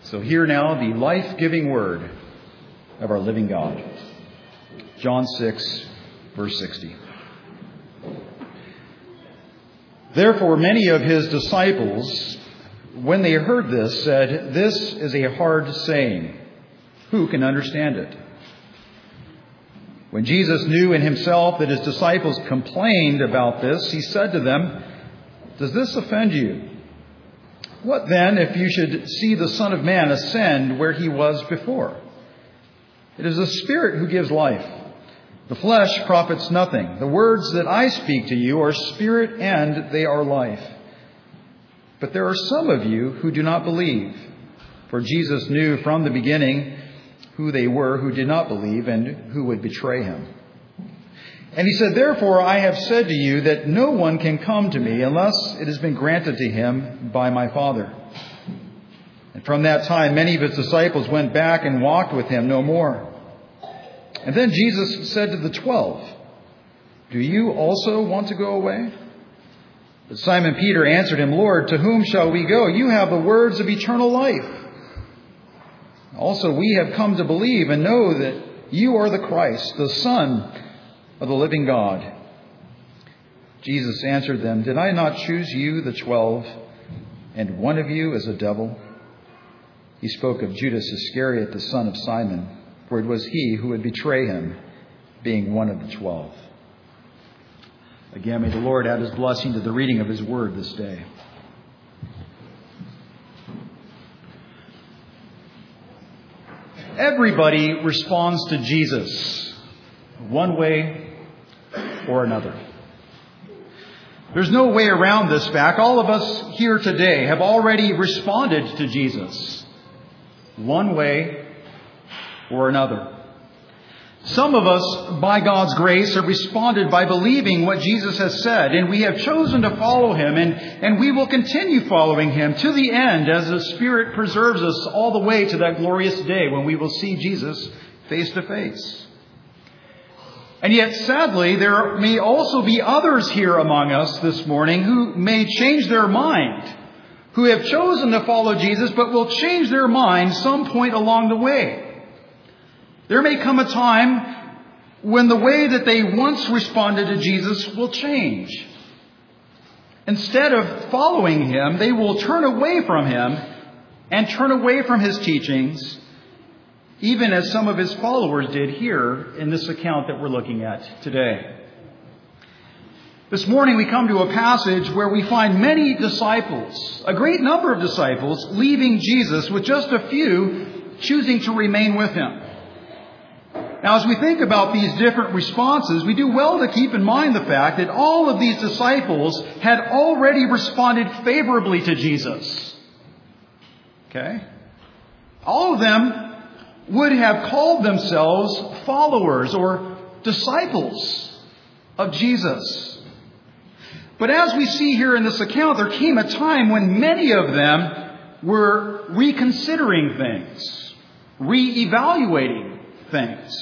So hear now the life-giving word of our living God. John 6, verse 60. Therefore many of his disciples, when they heard this, said, "This is a hard saying. Who can understand it?" When Jesus knew in himself that his disciples complained about this, he said to them, "Does this offend you? What then if you should see the Son of Man ascend where he was before? It is the Spirit who gives life. The flesh profits nothing. The words that I speak to you are spirit and they are life. But there are some of you who do not believe." For Jesus knew from the beginning who they were who did not believe and who would betray him. And he said, "Therefore I have said to you that no one can come to me unless it has been granted to him by my Father." And from that time many of his disciples went back and walked with him no more. And then Jesus said to the 12, "Do you also want to go away?" But Simon Peter answered him, "Lord, to whom shall we go? You have the words of eternal life. Also we have come to believe and know that you are the Christ, the Son of the living God." Jesus answered them, "Did I not choose you, the 12, and one of you is a devil?" He spoke of Judas Iscariot, the son of Simon, for it was he who would betray him, being one of the 12. Again, may the Lord add his blessing to the reading of his word this day. Everybody responds to Jesus one way or another. There's no way around this fact. All of us here today have already responded to Jesus one way or another. Some of us, by God's grace, have responded by believing what Jesus has said, and we have chosen to follow him, and we will continue following him to the end as the Spirit preserves us all the way to that glorious day when we will see Jesus face to face. And yet, sadly, there may also be others here among us this morning who may change their mind, who have chosen to follow Jesus but will change their mind some point along the way. There may come a time when the way that they once responded to Jesus will change. Instead of following him, they will turn away from him and turn away from his teachings, even as some of his followers did here in this account that we're looking at today. This morning we come to a passage where we find many disciples, a great number of disciples, leaving Jesus, with just a few choosing to remain with him. Now, as we think about these different responses, we do well to keep in mind the fact that all of these disciples had already responded favorably to Jesus. Okay? All of them would have called themselves followers or disciples of Jesus. But as we see here in this account, there came a time when many of them were reconsidering things, reevaluating things.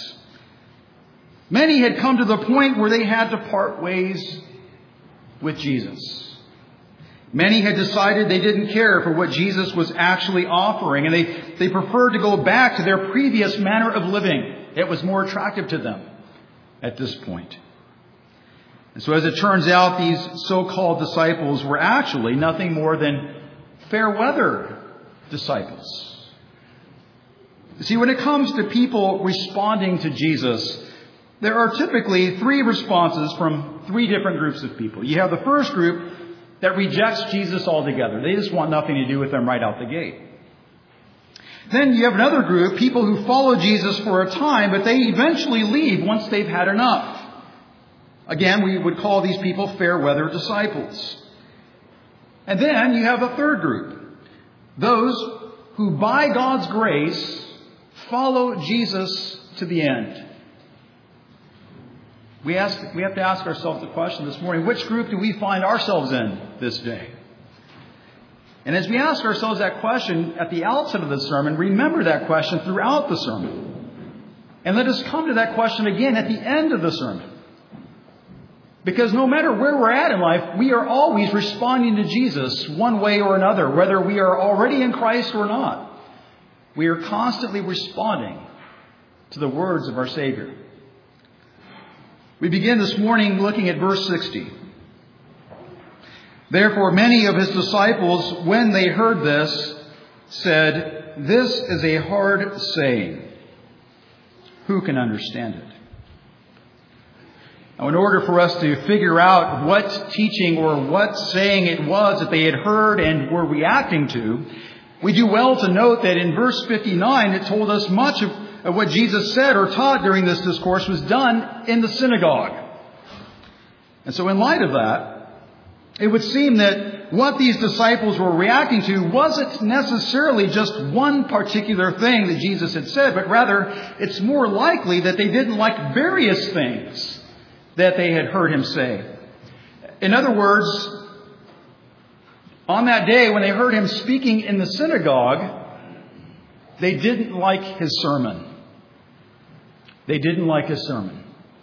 Many had come to the point where they had to part ways with Jesus. Many had decided they didn't care for what Jesus was actually offering, and they preferred to go back to their previous manner of living. It was more attractive to them at this point. And so as it turns out, these so-called disciples were actually nothing more than fair weather disciples. You see, when it comes to people responding to Jesus, there are typically three responses from three different groups of people. You have the first group that rejects Jesus altogether. They just want nothing to do with him right out the gate. Then you have another group, people who follow Jesus for a time, but they eventually leave once they've had enough. Again, we would call these people fair weather disciples. And then you have a third group, those who by God's grace follow Jesus to the end. We have to ask ourselves the question this morning, which group do we find ourselves in this day? And as we ask ourselves that question at the outset of the sermon, remember that question throughout the sermon. And let us come to that question again at the end of the sermon. Because no matter where we're at in life, we are always responding to Jesus one way or another, whether we are already in Christ or not. we are constantly responding to the words of our Savior. We begin this morning looking at verse 60. Therefore, many of his disciples, when they heard this, said, "This is a hard saying. Who can understand it?" Now, in order for us to figure out what teaching or what saying it was that they had heard and were reacting to, we do well to note that in verse 59, it told us much of what Jesus said or taught during this discourse was done in the synagogue. And so in light of that, it would seem that what these disciples were reacting to wasn't necessarily just one particular thing that Jesus had said, but rather it's more likely that they didn't like various things that they had heard him say. In other words, on that day when they heard him speaking in the synagogue, they didn't like his sermon. They didn't like his sermon.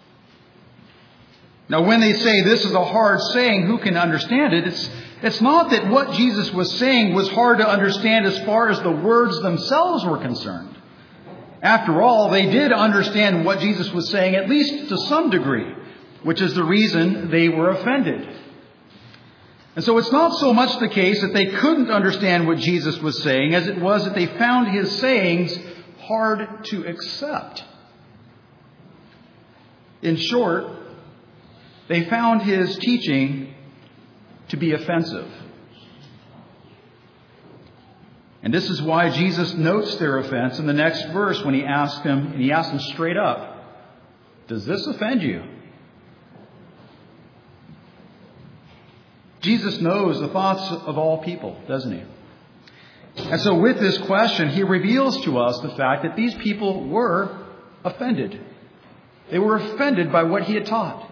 Now, when they say this is a hard saying, who can understand it? It's not that what Jesus was saying was hard to understand as far as the words themselves were concerned. After all, they did understand what Jesus was saying, at least to some degree, which is the reason they were offended. And so it's not so much the case that they couldn't understand what Jesus was saying as it was that they found his sayings hard to accept. In short, they found his teaching to be offensive. And this is why Jesus notes their offense in the next verse when he asks them straight up, "Does this offend you?" Jesus knows the thoughts of all people, doesn't he? And so with this question, he reveals to us the fact that these people were offended. They were offended by what he had taught.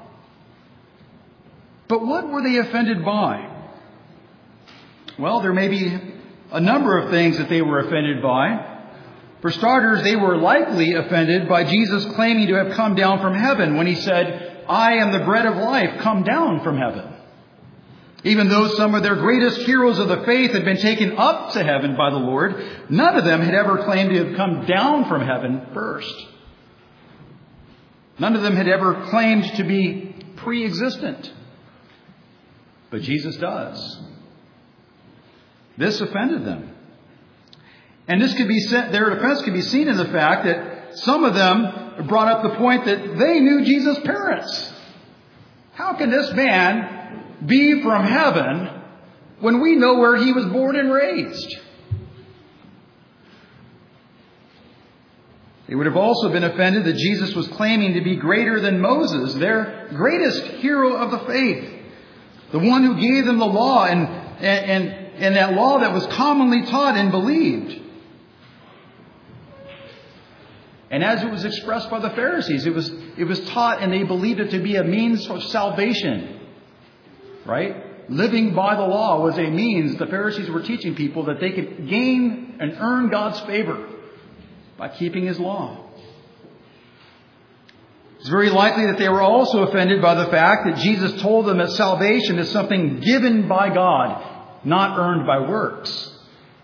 But what were they offended by? Well, there may be a number of things that they were offended by. For starters, they were likely offended by Jesus claiming to have come down from heaven when he said, "I am the bread of life, come down from heaven." Even though some of their greatest heroes of the faith had been taken up to heaven by the Lord, none of them had ever claimed to have come down from heaven first. None of them had ever claimed to be pre-existent. But Jesus does. This offended them. And their offense could be seen in the fact that some of them brought up the point that they knew Jesus' parents. How can this man be from heaven when we know where he was born and raised? They would have also been offended that Jesus was claiming to be greater than Moses, their greatest hero of the faith, the one who gave them the law and that law that was commonly taught and believed. And as it was expressed by the Pharisees, it was taught and they believed it to be a means of salvation. Right? Living by the law was a means the Pharisees were teaching people that they could gain and earn God's favor by keeping his law. It's very likely that they were also offended by the fact that Jesus told them that salvation is something given by God, not earned by works.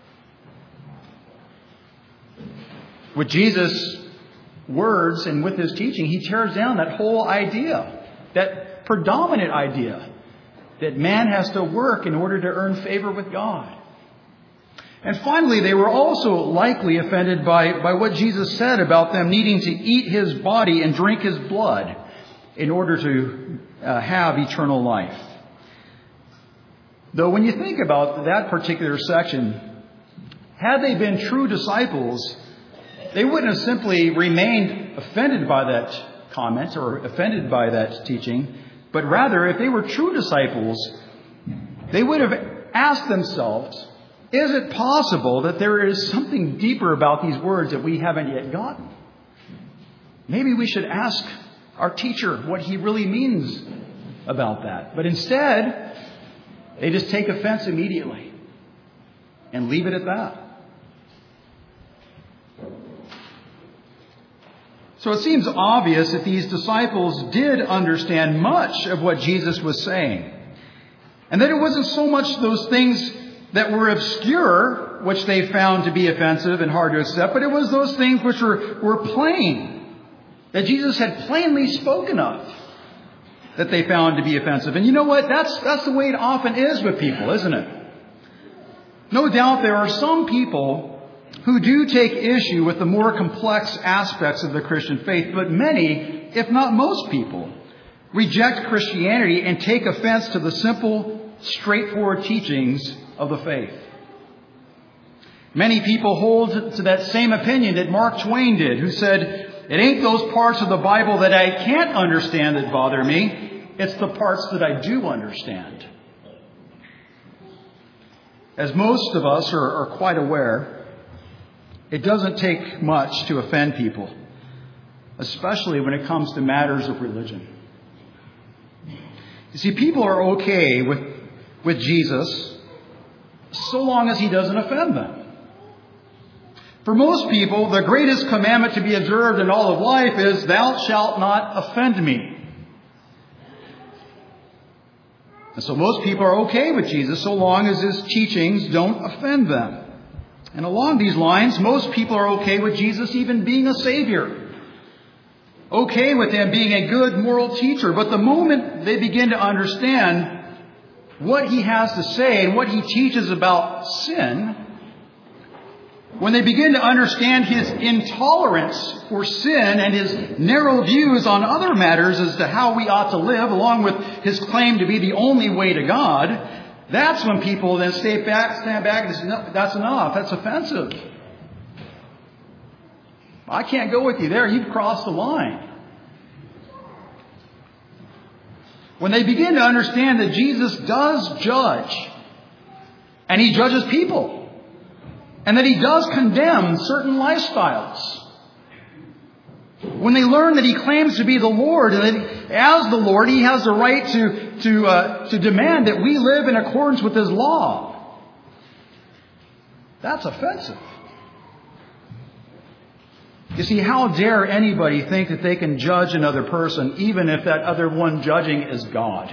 With Jesus' words and with his teaching, he tears down that whole idea, that predominant idea, that man has to work in order to earn favor with God. And finally, they were also likely offended by what Jesus said about them needing to eat his body and drink his blood in order to have eternal life. Though when you think about that particular section, had they been true disciples, they wouldn't have simply remained offended by that comment or offended by that teaching, but rather, if they were true disciples, they would have asked themselves, is it possible that there is something deeper about these words that we haven't yet gotten? Maybe we should ask our teacher what he really means about that. But instead, they just take offense immediately and leave it at that. So it seems obvious that these disciples did understand much of what Jesus was saying. And that it wasn't so much those things that were obscure were which they found to be offensive and hard to accept, but it was those things which were plain, that Jesus had plainly spoken of, that they found to be offensive. And you know what? That's the way it often is with people, isn't it? No doubt there are some people who do take issue with the more complex aspects of the Christian faith, but many, if not most people, reject Christianity and take offense to the simple, straightforward teachings of the faith. Many people hold to that same opinion that Mark Twain did, who said, "It ain't those parts of the Bible that I can't understand that bother me. It's the parts that I do understand." As most of us are quite aware, it doesn't take much to offend people, especially when it comes to matters of religion. You see, people are okay with Jesus so long as he doesn't offend them. For most people, the greatest commandment to be observed in all of life is, "Thou shalt not offend me." And so most people are okay with Jesus so long as his teachings don't offend them. And along these lines, most people are okay with Jesus even being a Savior. Okay with him being a good moral teacher. But the moment they begin to understand what he has to say and what he teaches about sin, when they begin to understand his intolerance for sin and his narrow views on other matters as to how we ought to live, along with his claim to be the only way to God, that's when people then stand back and say, "No, that's enough. That's offensive. I can't go with you there. You've crossed the line." When they begin to understand that Jesus does judge, and he judges people, and that he does condemn certain lifestyles. When they learn that he claims to be the Lord, and that as the Lord, he has the right to demand that we live in accordance with his law. That's offensive. You see, how dare anybody think that they can judge another person, even if that other one judging is God?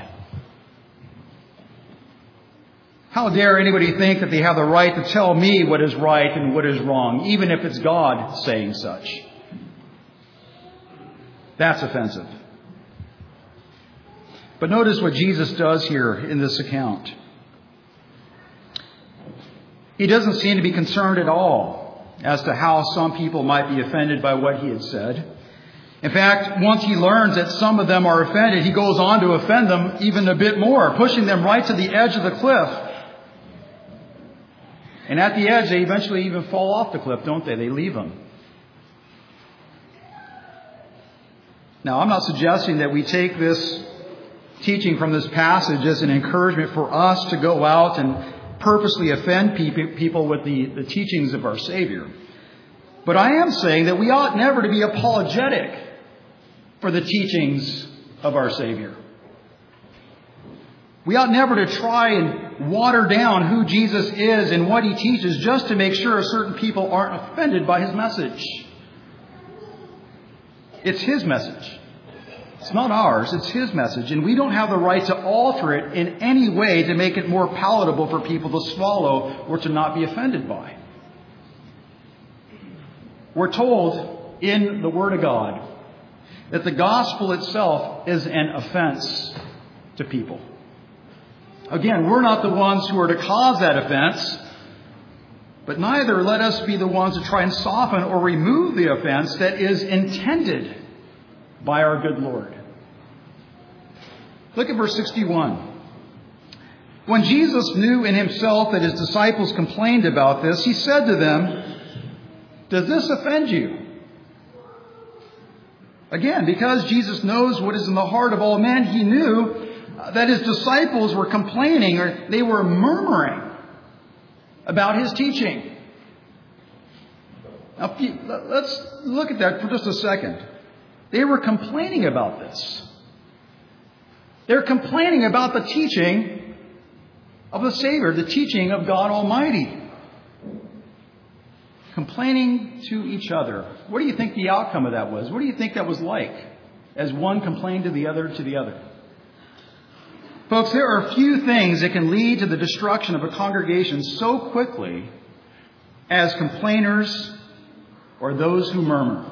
How dare anybody think that they have the right to tell me what is right and what is wrong, even if it's God saying such? That's offensive. But notice what Jesus does here in this account. He doesn't seem to be concerned at all as to how some people might be offended by what he had said. In fact, once he learns that some of them are offended, he goes on to offend them even a bit more, pushing them right to the edge of the cliff. And at the edge, they eventually even fall off the cliff, don't they? They leave him. Now, I'm not suggesting that we take this teaching from this passage as an encouragement for us to go out and purposely offend people with the teachings of our Savior. But I am saying that we ought never to be apologetic for the teachings of our Savior. We ought never to try and water down who Jesus is and what he teaches just to make sure certain people aren't offended by his message. It's his message. It's not ours. It's his message. And we don't have the right to alter it in any way to make it more palatable for people to swallow or to not be offended by. We're told in the Word of God that the gospel itself is an offense to people. Again, we're not the ones who are to cause that offense, but neither let us be the ones to try and soften or remove the offense that is intended by our good Lord. Look at verse 61. When Jesus knew in himself that his disciples complained about this, he said to them, "Does this offend you?" Again, because Jesus knows what is in the heart of all men, he knew that his disciples were complaining, or they were murmuring about his teaching. Now, let's look at that for just a second. They were complaining about this. They're complaining about the teaching of the Savior, the teaching of God Almighty. Complaining to each other. What do you think the outcome of that was? What do you think that was like as one complained to the other? Folks, there are few things that can lead to the destruction of a congregation so quickly as complainers or those who murmur.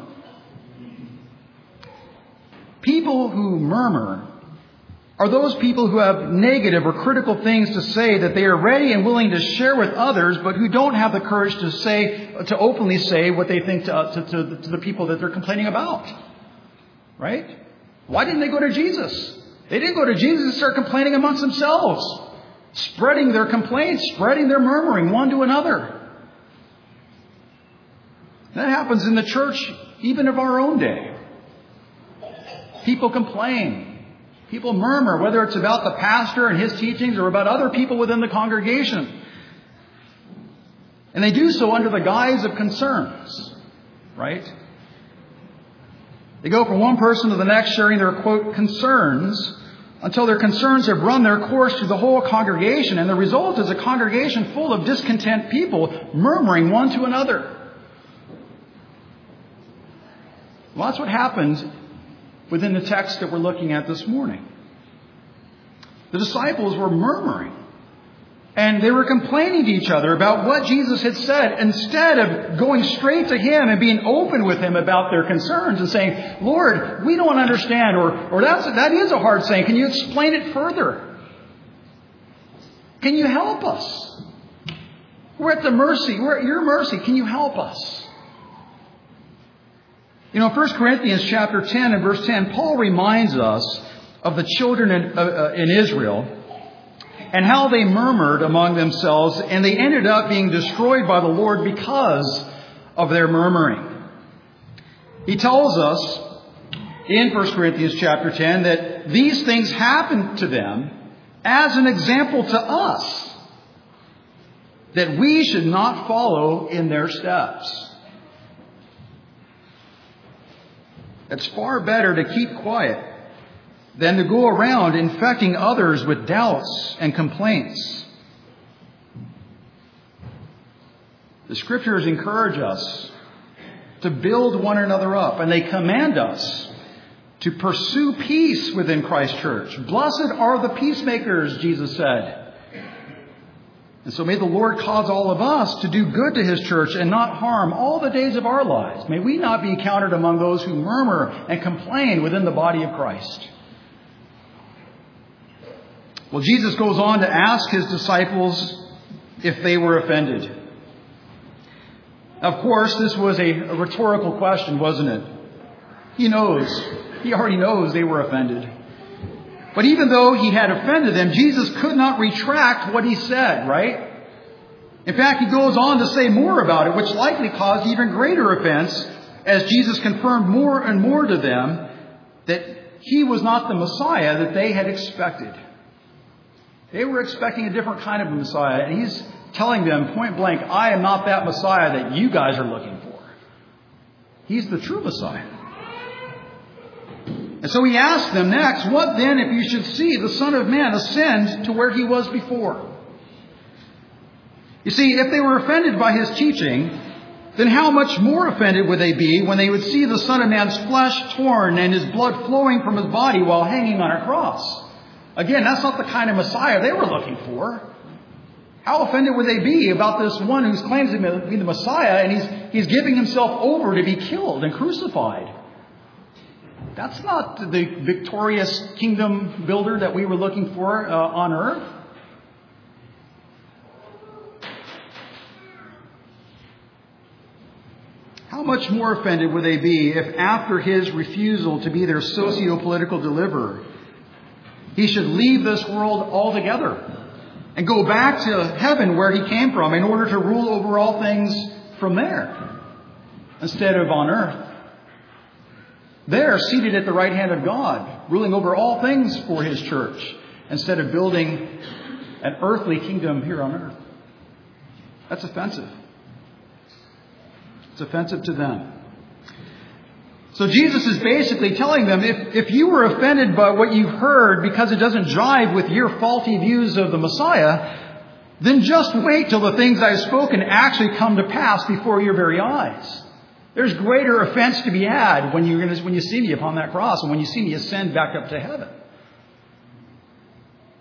People who murmur are those people who have negative or critical things to say that they are ready and willing to share with others, but who don't have the courage to openly say what they think to the people that they're complaining about. Right? Why didn't they go to Jesus? They didn't go to Jesus and start complaining amongst themselves, spreading their complaints, spreading their murmuring one to another. That happens in the church even of our own day. People complain. People murmur, whether it's about the pastor and his teachings or about other people within the congregation. And they do so under the guise of concerns, right? They go from one person to the next sharing their, quote, concerns until their concerns have run their course through the whole congregation. And the result is a congregation full of discontent people murmuring one to another. Well, that's what happened within the text that we're looking at this morning. The disciples were murmuring. And they were complaining to each other about what Jesus had said, instead of going straight to Him and being open with Him about their concerns and saying, Lord, we don't understand, or that is a hard saying. Can you explain it further? Can you help us? We're at your mercy. Can you help us? You know, 1 Corinthians chapter 10 and verse 10, Paul reminds us of the children in Israel and how they murmured among themselves, and they ended up being destroyed by the Lord because of their murmuring. He tells us in 1 Corinthians chapter 10 that these things happened to them as an example to us, that we should not follow in their steps. It's far better to keep quiet than to go around infecting others with doubts and complaints. The Scriptures encourage us to build one another up, and they command us to pursue peace within Christ's church. Blessed are the peacemakers, Jesus said. And so may the Lord cause all of us to do good to His church and not harm all the days of our lives. May we not be counted among those who murmur and complain within the body of Christ. Well, Jesus goes on to ask His disciples if they were offended. Of course, this was a rhetorical question, wasn't it? He already knows they were offended. But even though He had offended them, Jesus could not retract what He said, right? In fact, He goes on to say more about it, which likely caused even greater offense, as Jesus confirmed more and more to them that He was not the Messiah that they had expected. They were expecting a different kind of Messiah, and He's telling them point blank, I am not that Messiah that you guys are looking for. He's the true Messiah. And so He asked them next, what then if you should see the Son of Man ascend to where He was before? You see, if they were offended by His teaching, then how much more offended would they be when they would see the Son of Man's flesh torn and His blood flowing from His body while hanging on a cross? Again, that's not the kind of Messiah they were looking for. How offended would they be about this one who claims to be the Messiah, and he's giving Himself over to be killed and crucified? That's not the victorious kingdom builder that we were looking for on earth. How much more offended would they be if after His refusal to be their socio-political deliverer, He should leave this world altogether and go back to heaven where He came from in order to rule over all things from there instead of on earth. There, seated at the right hand of God, ruling over all things for His church, instead of building an earthly kingdom here on earth. That's offensive. It's offensive to them. So Jesus is basically telling them, if you were offended by what you've heard because it doesn't jive with your faulty views of the Messiah, then just wait till the things I've spoken actually come to pass before your very eyes. There's greater offense to be had when you see me upon that cross and when you see me ascend back up to heaven.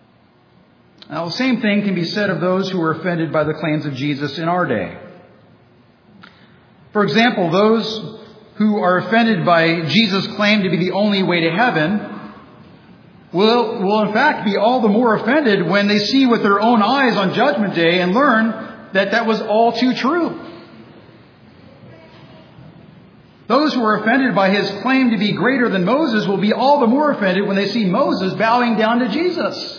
Now, the same thing can be said of those who were offended by the claims of Jesus in our day. For example, those who are offended by Jesus' claim to be the only way to heaven will in fact be all the more offended when they see with their own eyes on Judgment Day and learn that that was all too true. Those who are offended by his claim to be greater than Moses will be all the more offended when they see Moses bowing down to Jesus.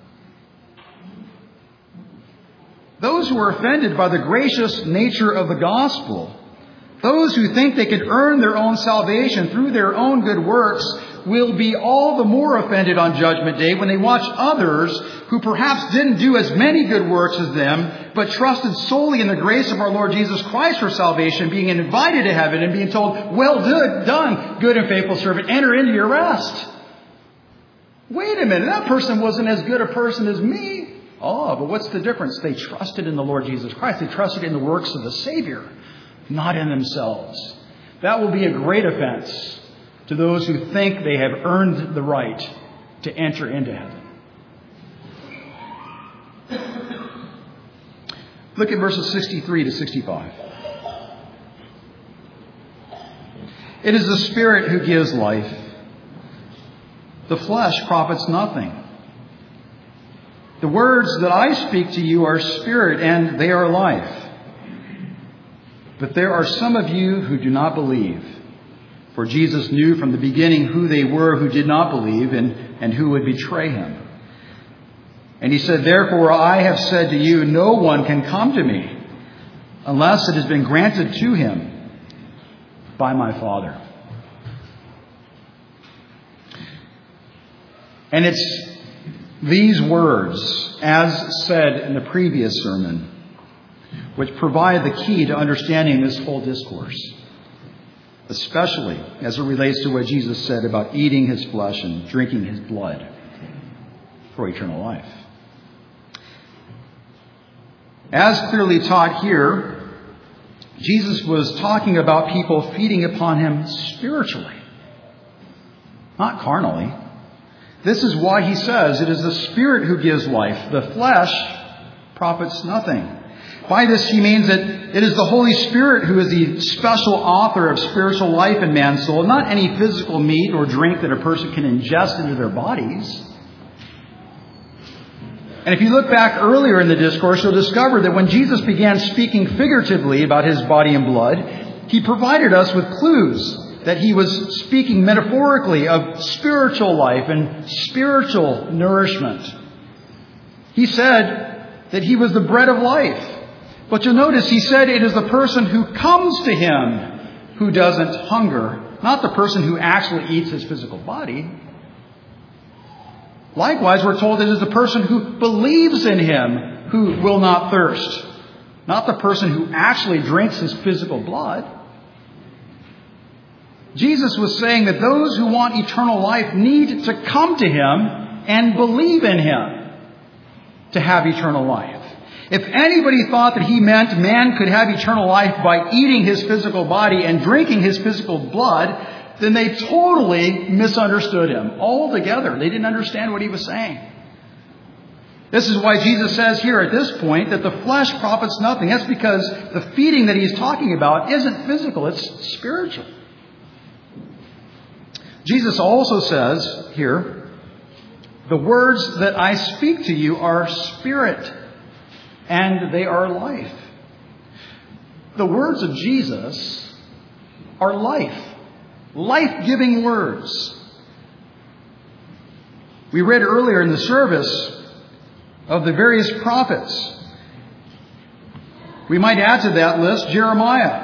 Those who are offended by the gracious nature of the gospel, those who think they can earn their own salvation through their own good works, will be all the more offended on Judgment Day when they watch others who perhaps didn't do as many good works as them, but trusted solely in the grace of our Lord Jesus Christ for salvation, being invited to heaven and being told, "Well done, good and faithful servant, enter into your rest." Wait a minute, that person wasn't as good a person as me. Oh, but what's the difference? They trusted in the Lord Jesus Christ. They trusted in the works of the Savior, not in themselves. That will be a great offense to those who think they have earned the right to enter into heaven. Look at verses 63 to 65. It is the Spirit who gives life. The flesh profits nothing. The words that I speak to you are spirit and they are life. But there are some of you who do not believe. For Jesus knew from the beginning who they were who did not believe and who would betray him. And he said, "Therefore I have said to you, no one can come to me unless it has been granted to him by my Father." And it's these words, as said in the previous sermon, which provide the key to understanding this whole discourse, especially as it relates to what Jesus said about eating his flesh and drinking his blood for eternal life. As clearly taught here, Jesus was talking about people feeding upon him spiritually, not carnally. This is why he says it is the Spirit who gives life. The flesh profits nothing. By this he means that it is the Holy Spirit who is the special author of spiritual life in man's soul, not any physical meat or drink that a person can ingest into their bodies. And if you look back earlier in the discourse, you'll discover that when Jesus began speaking figuratively about his body and blood, he provided us with clues that he was speaking metaphorically of spiritual life and spiritual nourishment. He said that he was the bread of life. But you'll notice he said it is the person who comes to him who doesn't hunger, not the person who actually eats his physical body. Likewise, we're told it is the person who believes in him who will not thirst, not the person who actually drinks his physical blood. Jesus was saying that those who want eternal life need to come to him and believe in him to have eternal life. If anybody thought that he meant man could have eternal life by eating his physical body and drinking his physical blood, then they totally misunderstood him altogether. They didn't understand what he was saying. This is why Jesus says here at this point that the flesh profits nothing. That's because the feeding that he's talking about isn't physical, it's spiritual. Jesus also says here, the words that I speak to you are spirit and they are life. The words of Jesus are life. Life-giving words. We read earlier in the service of the various prophets. We might add to that list Jeremiah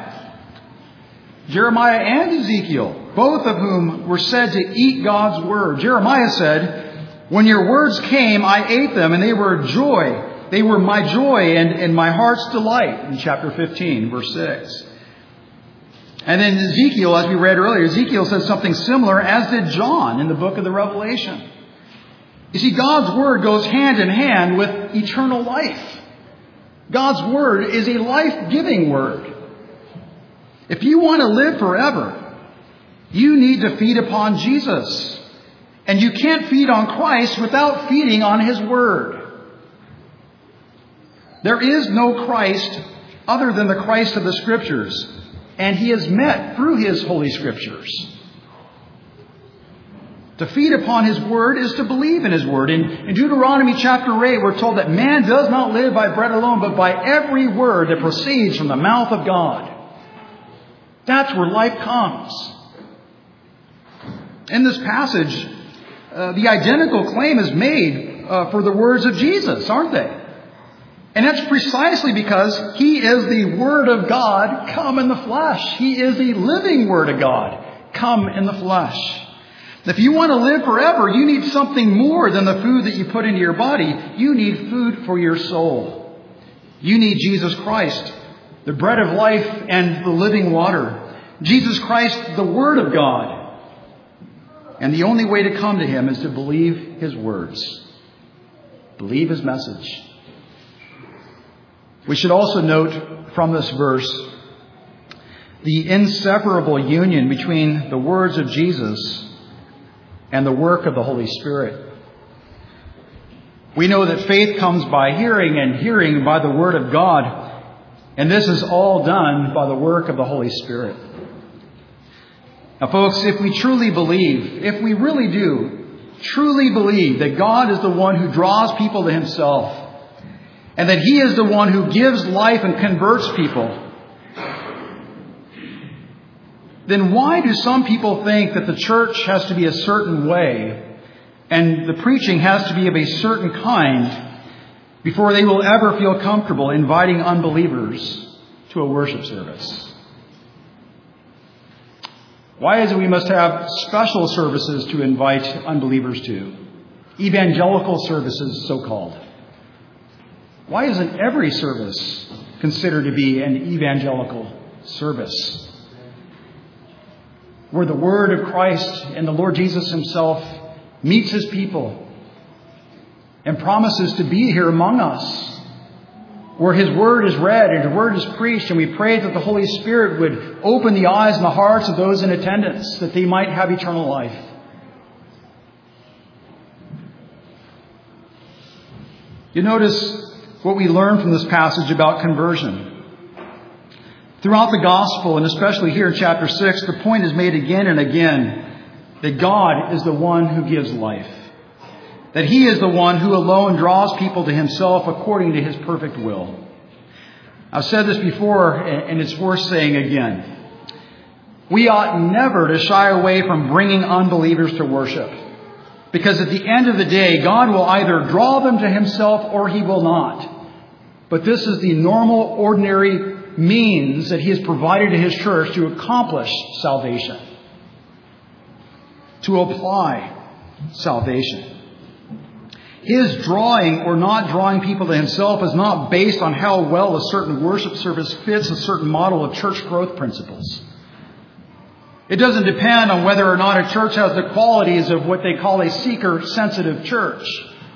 and Ezekiel, both of whom were said to eat God's word. Jeremiah said, "When your words came, I ate them, and they were joy. They were my joy and my heart's delight," in chapter 15, verse 6. And then Ezekiel, as we read earlier, Ezekiel says something similar, as did John in the book of the Revelation. You see, God's word goes hand in hand with eternal life. God's word is a life-giving word. If you want to live forever, you need to feed upon Jesus. And you can't feed on Christ without feeding on his word. There is no Christ other than the Christ of the Scriptures. and he is met through his Holy Scriptures. To feed upon his word is to believe in his word. In Deuteronomy chapter 8, we're told that man does not live by bread alone, but by every word that proceeds from the mouth of God. That's where life comes. In this passage, the identical claim is made for the words of Jesus, aren't they? And that's precisely because he is the Word of God come in the flesh. He is the living Word of God come in the flesh. If you want to live forever, you need something more than the food that you put into your body. You need food for your soul. You need Jesus Christ, the bread of life and the living water. Jesus Christ, the Word of God. And the only way to come to him is to believe his words. Believe his message. We should also note from this verse the inseparable union between the words of Jesus and the work of the Holy Spirit. We know that faith comes by hearing, and hearing by the Word of God. And this is all done by the work of the Holy Spirit. Now, folks, if we truly believe, if we really do truly believe that God is the one who draws people to himself, and that he is the one who gives life and converts people, then why do some people think that the church has to be a certain way and the preaching has to be of a certain kind before they will ever feel comfortable inviting unbelievers to a worship service? Why is it we must have special services to invite unbelievers to? Evangelical services, so-called. Why isn't every service considered to be an evangelical service, where the Word of Christ and the Lord Jesus himself meets his people and promises to be here among us, where his Word is read and his Word is preached, and we pray that the Holy Spirit would open the eyes and the hearts of those in attendance that they might have eternal life? You notice what we learn from this passage about conversion. Throughout the gospel, and especially here in chapter 6, the point is made again and again that God is the one who gives life. That he is the one who alone draws people to himself according to his perfect will. I've said this before, and it's worth saying again. We ought never to shy away from bringing unbelievers to worship. Because at the end of the day, God will either draw them to himself or he will not. But this is the normal, ordinary means that he has provided to his church to accomplish salvation, to apply salvation. His drawing or not drawing people to himself is not based on how well a certain worship service fits a certain model of church growth principles. It doesn't depend on whether or not a church has the qualities of what they call a seeker-sensitive church.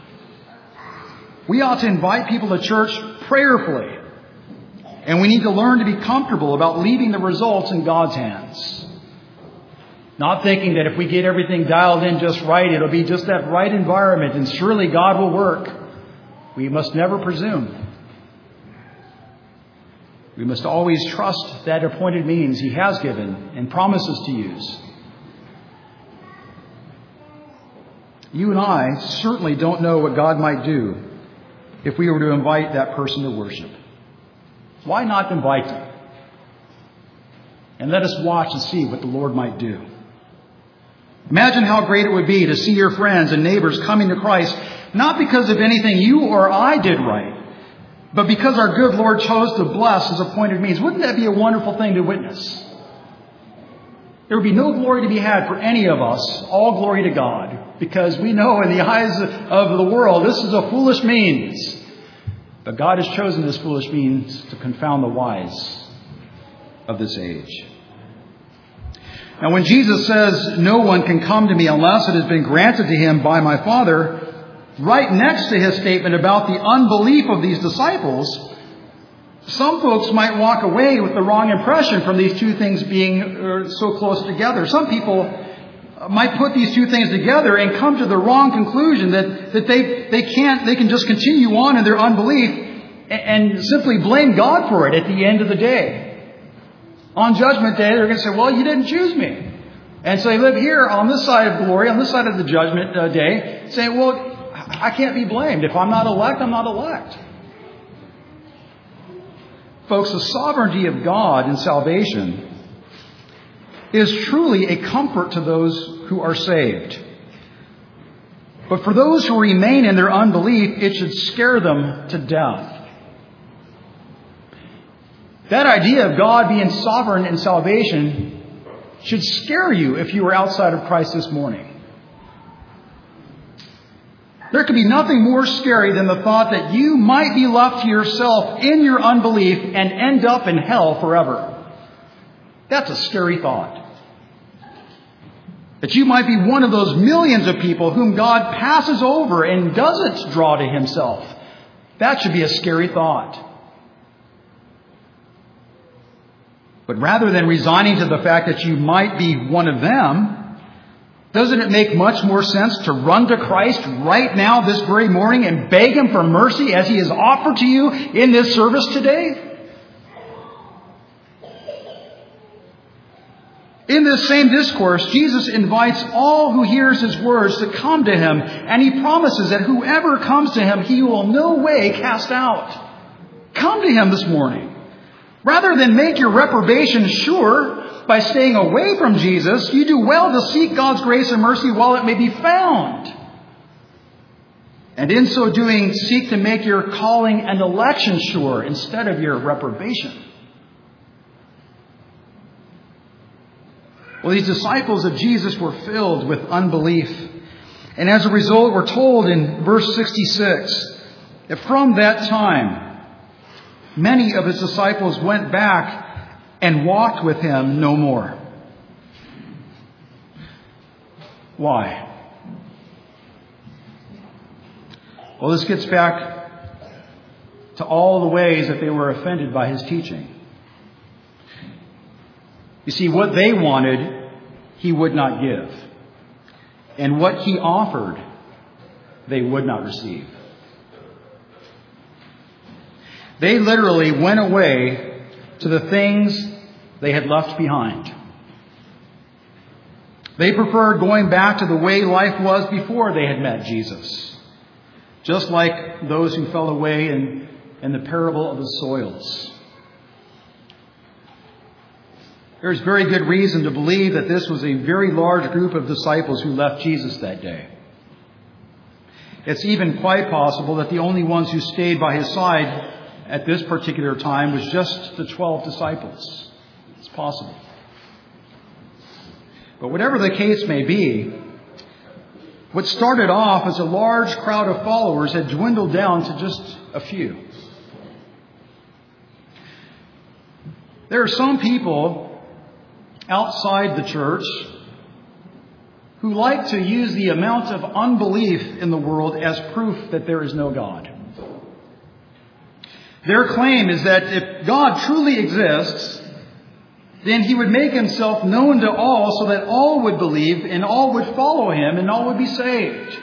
We ought to invite people to church prayerfully. And we need to learn to be comfortable about leaving the results in God's hands. Not thinking that if we get everything dialed in just right, it'll be just that right environment and surely God will work. We must never presume. We must always trust that appointed means he has given and promises to use. You and I certainly don't know what God might do if we were to invite that person to worship. Why not invite them? And let us watch and see what the Lord might do. Imagine how great it would be to see your friends and neighbors coming to Christ, not because of anything you or I did right, but because our good Lord chose to bless his appointed means. Wouldn't that be a wonderful thing to witness? There would be no glory to be had for any of us, all glory to God, because we know in the eyes of the world, this is a foolish means. But God has chosen this foolish means to confound the wise of this age. Now, when Jesus says, no one can come to me unless it has been granted to him by my Father, right next to his statement about the unbelief of these disciples, some folks might walk away with the wrong impression from these two things being so close together. Some people might put these two things together and come to the wrong conclusion that they can just continue on in their unbelief and simply blame God for it at the end of the day. On Judgment Day, they're going to say, well, you didn't choose me. And so they live here on this side of glory, on this side of the Judgment Day, saying, well, I can't be blamed. If I'm not elect, I'm not elect. Folks, the sovereignty of God in salvation is truly a comfort to those who are saved. But for those who remain in their unbelief, it should scare them to death. That idea of God being sovereign in salvation should scare you if you were outside of Christ this morning. There could be nothing more scary than the thought that you might be left to yourself in your unbelief and end up in hell forever. That's a scary thought. That you might be one of those millions of people whom God passes over and doesn't draw to himself. That should be a scary thought. But rather than resigning to the fact that you might be one of them, doesn't it make much more sense to run to Christ right now, this very morning, and beg him for mercy as he has offered to you in this service today? In this same discourse, Jesus invites all who hears his words to come to him, and he promises that whoever comes to him, he will no way cast out. Come to him this morning. Rather than make your reprobation sure by staying away from Jesus, you do well to seek God's grace and mercy while it may be found. And in so doing, seek to make your calling and election sure instead of your reprobation. Well, these disciples of Jesus were filled with unbelief. And as a result, we're told in verse 66 that from that time, many of his disciples went back and walked with him no more. Why? Well, this gets back to all the ways that they were offended by his teaching. You see, what they wanted, he would not give. And what he offered, they would not receive. They literally went away to the things they had left behind. They preferred going back to the way life was before they had met Jesus. Just like those who fell away in the parable of the soils. There's very good reason to believe that this was a very large group of disciples who left Jesus that day. It's even quite possible that the only ones who stayed by his side at this particular time was just the 12 disciples. It's possible. But whatever the case may be, what started off as a large crowd of followers had dwindled down to just a few. There are some people outside the church who like to use the amount of unbelief in the world as proof that there is no God. Their claim is that if God truly exists, then he would make himself known to all so that all would believe and all would follow him and all would be saved.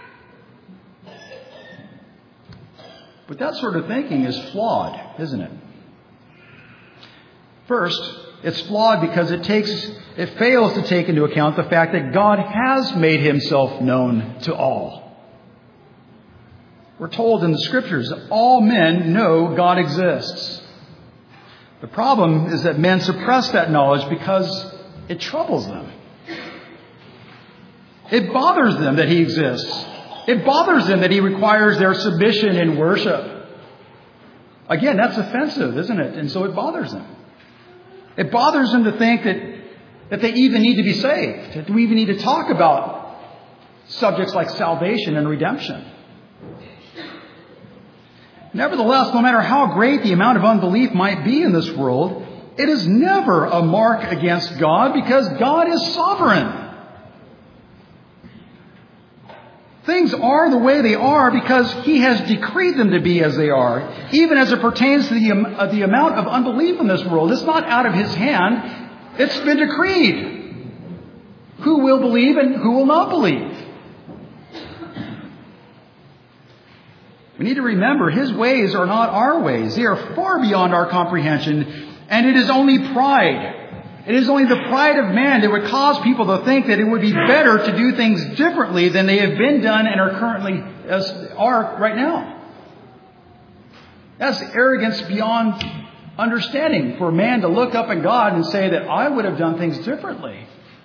But that sort of thinking is flawed, isn't it? First, it's flawed because it fails to take into account the fact that God has made himself known to all. We're told in the Scriptures that all men know God exists. The problem is that men suppress that knowledge because it troubles them. It bothers them that he exists. It bothers them that he requires their submission and worship. Again, that's offensive, isn't it? And so it bothers them. It bothers them to think that they even need to be saved. That we even need to talk about subjects like salvation and redemption. Nevertheless, no matter how great the amount of unbelief might be in this world, it is never a mark against God because God is sovereign. Things are the way they are because he has decreed them to be as they are, even as it pertains to the amount of unbelief in this world. It's not out of his hand. It's been decreed. Who will believe and who will not believe? We need to remember his ways are not our ways. They are far beyond our comprehension. And it is only pride. It is only the pride of man that would cause people to think that it would be better to do things differently than they have been done and are currently are right now. That's arrogance beyond understanding for man to look up at God and say that I would have done things differently.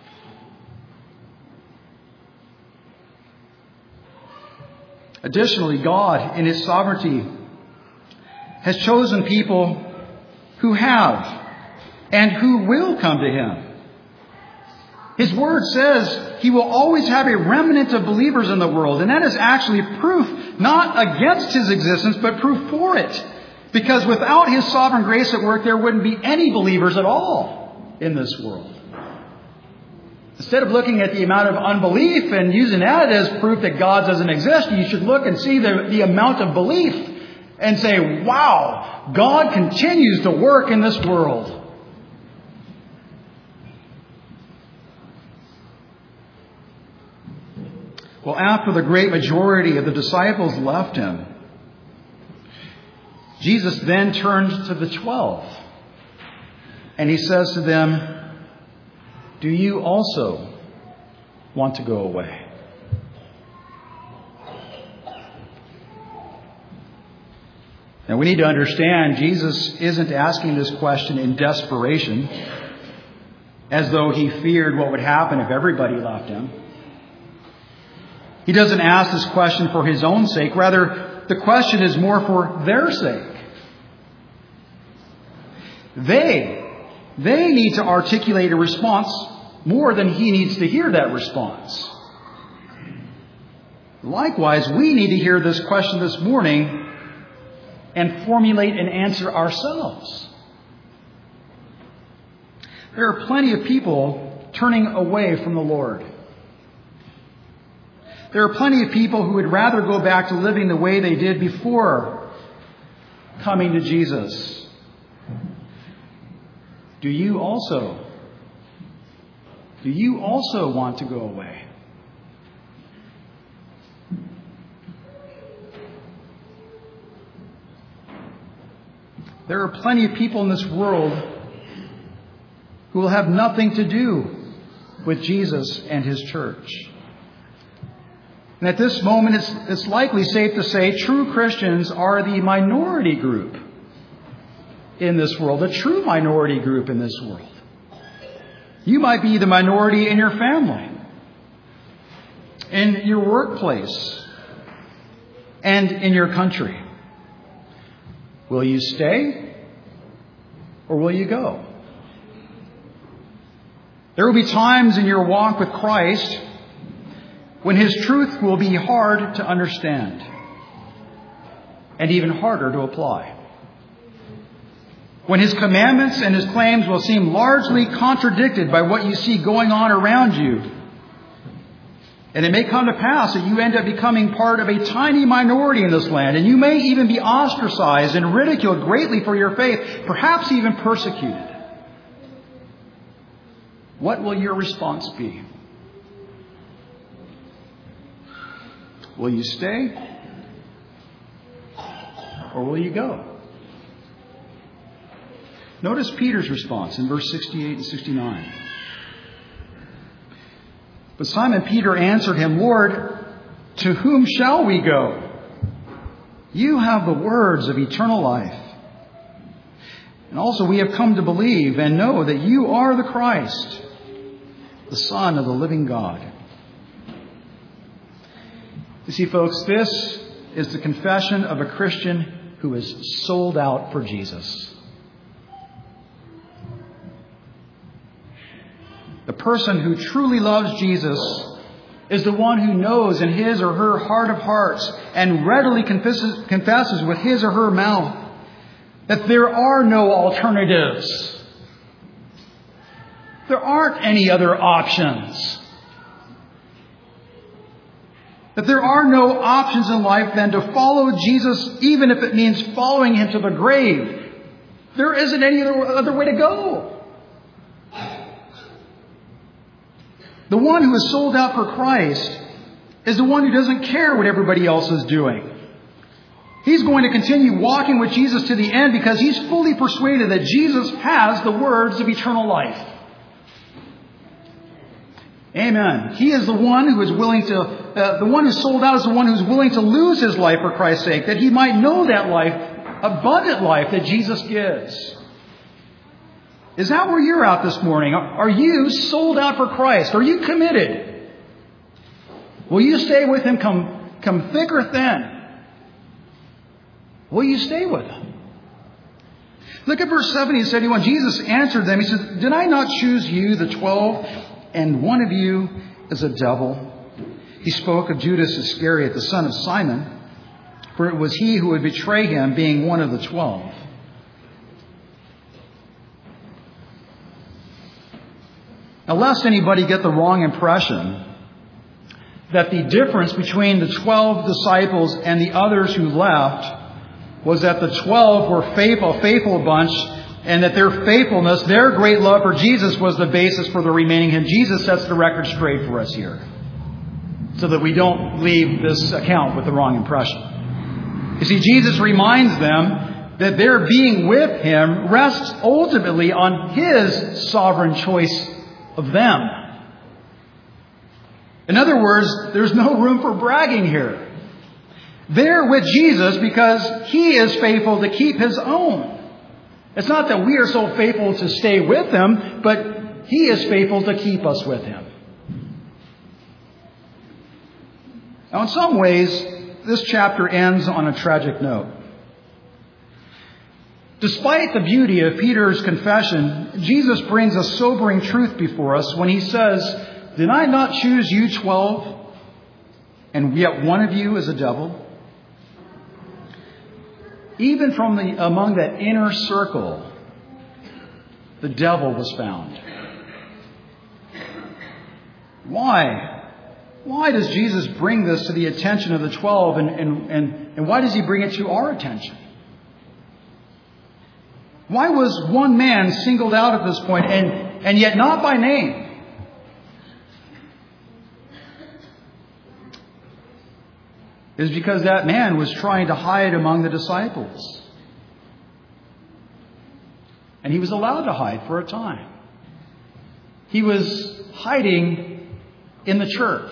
Additionally, God, in His sovereignty, has chosen people who have and who will come to Him. His Word says He will always have a remnant of believers in the world. And that is actually proof not against His existence, but proof for it. Because without His sovereign grace at work, there wouldn't be any believers at all in this world. Instead of looking at the amount of unbelief and using that as proof that God doesn't exist, you should look and see the amount of belief and say, wow, God continues to work in this world. Well, after the great majority of the disciples left Him, Jesus then turned to the 12 and He says to them, do you also want to go away? Now we need to understand Jesus isn't asking this question in desperation, as though He feared what would happen if everybody left Him. He doesn't ask this question for His own sake. Rather, the question is more for their sake. They need to articulate a response more than He needs to hear that response. Likewise, we need to hear this question this morning and formulate an answer ourselves. There are plenty of people turning away from the Lord. There are plenty of people who would rather go back to living the way they did before coming to Jesus. Do you also want to go away? There are plenty of people in this world who will have nothing to do with Jesus and His church. And at this moment, it's likely safe to say true Christians are the minority group in this world, the true minority group in this world. You might be the minority in your family, in your workplace, and in your country. Will you stay or will you go? There will be times in your walk with Christ when His truth will be hard to understand and even harder to apply. When His commandments and His claims will seem largely contradicted by what you see going on around you. And it may come to pass that you end up becoming part of a tiny minority in this land, and you may even be ostracized and ridiculed greatly for your faith, perhaps even persecuted. What will your response be? Will you stay? Or will you go? Notice Peter's response in verse 68 and 69. But Simon Peter answered Him, Lord, to whom shall we go? You have the words of eternal life. And also we have come to believe and know that You are the Christ, the Son of the living God. You see, folks, this is the confession of a Christian who is sold out for Jesus. The person who truly loves Jesus is the one who knows in his or her heart of hearts and readily confesses with his or her mouth that there are no alternatives. There aren't any other options. That there are no options in life than to follow Jesus, even if it means following Him to the grave. There isn't any other way to go. The one who is sold out for Christ is the one who doesn't care what everybody else is doing. He's going to continue walking with Jesus to the end because he's fully persuaded that Jesus has the words of eternal life. Amen. He is the one who is willing to, the one who sold out is the one who's willing to lose his life for Christ's sake, that he might know that life, abundant life that Jesus gives. Is that where you're at this morning? Are you sold out for Christ? Are you committed? Will you stay with him come thick or thin? Will you stay with him? Look at verse 70 and 71. Jesus answered them. He said, "Did I not choose you, the 12, and one of you is a devil?" He spoke of Judas Iscariot, the son of Simon, for it was he who would betray him, being one of the 12. Now, lest anybody get the wrong impression that the difference between the 12 disciples and the others who left was that the 12 were a faithful bunch, and that their faithfulness, their great love for Jesus was the basis for the remaining him. Jesus sets the record straight for us here, so that we don't leave this account with the wrong impression. You see, Jesus reminds them that their being with him rests ultimately on his sovereign choice of them. In other words, there's no room for bragging here. They're with Jesus because he is faithful to keep his own. It's not that we are so faithful to stay with him, but he is faithful to keep us with him. Now, in some ways, this chapter ends on a tragic note. Despite the beauty of Peter's confession, Jesus brings a sobering truth before us when he says, "Did I not choose you 12, and yet one of you is a devil?" Even from among that inner circle, the devil was found. Why? Why does Jesus bring this to the attention of the 12, and why does he bring it to our attention? Why was one man singled out at this point, and yet not by name? Is because that man was trying to hide among the disciples. And he was allowed to hide for a time. He was hiding in the church.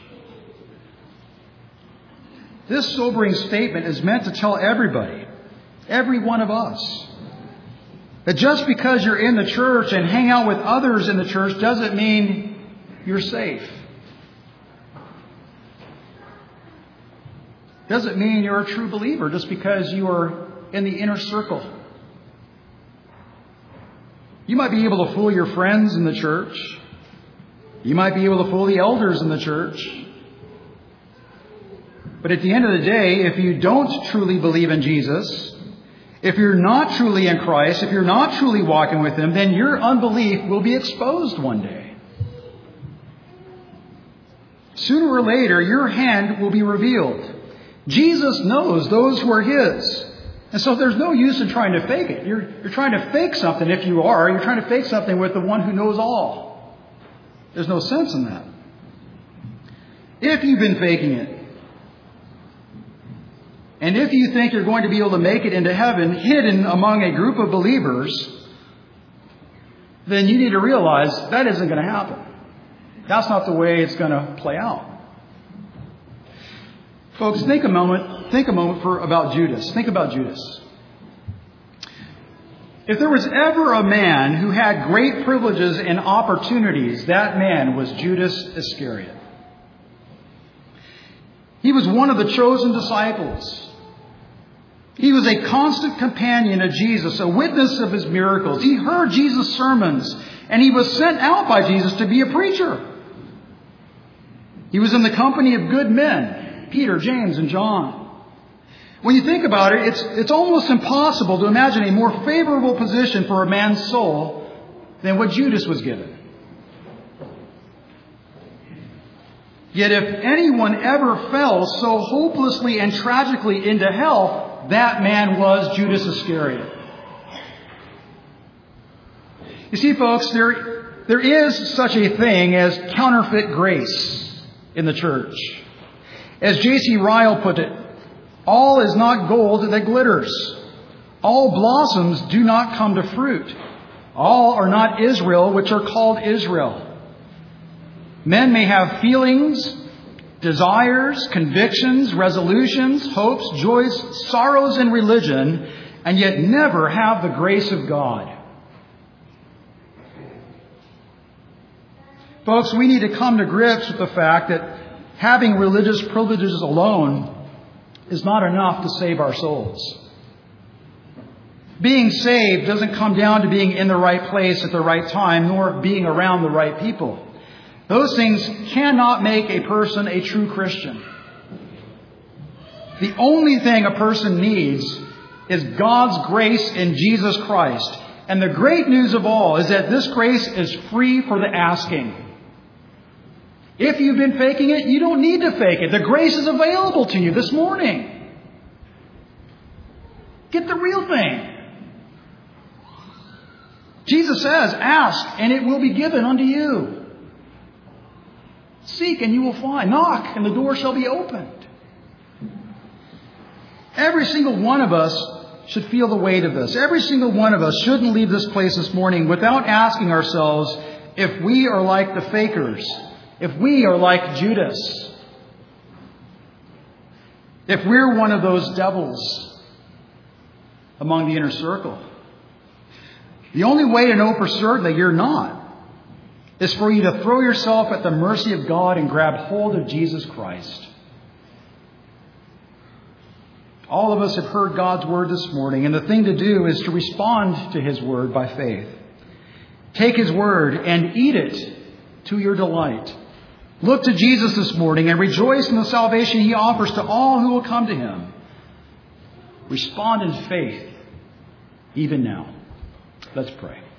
This sobering statement is meant to tell everybody, every one of us, that just because you're in the church and hang out with others in the church doesn't mean you're safe. Doesn't mean you're a true believer just because you are in the inner circle. You might be able to fool your friends in the church. You might be able to fool the elders in the church. But at the end of the day, if you don't truly believe in Jesus, if you're not truly in Christ, if you're not truly walking with him, then your unbelief will be exposed one day. Sooner or later, your hand will be revealed. Jesus knows those who are his. And so there's no use in trying to fake it. You're trying to fake something if you are. You're trying to fake something with the one who knows all. There's no sense in that. If you've been faking it, and if you think you're going to be able to make it into heaven hidden among a group of believers, then you need to realize that isn't going to happen. That's not the way it's going to play out. Folks, think a moment about Judas. Think about Judas. If there was ever a man who had great privileges and opportunities, that man was Judas Iscariot. He was one of the chosen disciples. He was a constant companion of Jesus, a witness of his miracles. He heard Jesus' sermons, and he was sent out by Jesus to be a preacher. He was in the company of good men, Peter, James, and John. When you think about it, it's almost impossible to imagine a more favorable position for a man's soul than what Judas was given. Yet if anyone ever fell so hopelessly and tragically into hell, that man was Judas Iscariot. You see, folks, there is such a thing as counterfeit grace in the church. As J.C. Ryle put it, All is not gold that glitters. All blossoms do not come to fruit. All are not Israel, which are called Israel. Men may have feelings, desires, convictions, resolutions, hopes, joys, sorrows in religion, and yet never have the grace of God. Folks, we need to come to grips with the fact that having religious privileges alone is not enough to save our souls. Being saved doesn't come down to being in the right place at the right time, nor being around the right people. Those things cannot make a person a true Christian. The only thing a person needs is God's grace in Jesus Christ. And the great news of all is that this grace is free for the asking. If you've been faking it, you don't need to fake it. The grace is available to you this morning. Get the real thing. Jesus says, ask and it will be given unto you. Seek and you will find. Knock and the door shall be opened. Every single one of us should feel the weight of this. Every single one of us shouldn't leave this place this morning without asking ourselves if we are like the fakers, if we are like Judas, if we're one of those devils among the inner circle. The only way to know for certain that you're not is for you to throw yourself at the mercy of God and grab hold of Jesus Christ. All of us have heard God's word this morning, and the thing to do is to respond to His word by faith. Take His word and eat it to your delight. Look to Jesus this morning and rejoice in the salvation He offers to all who will come to Him. Respond in faith, even now. Let's pray.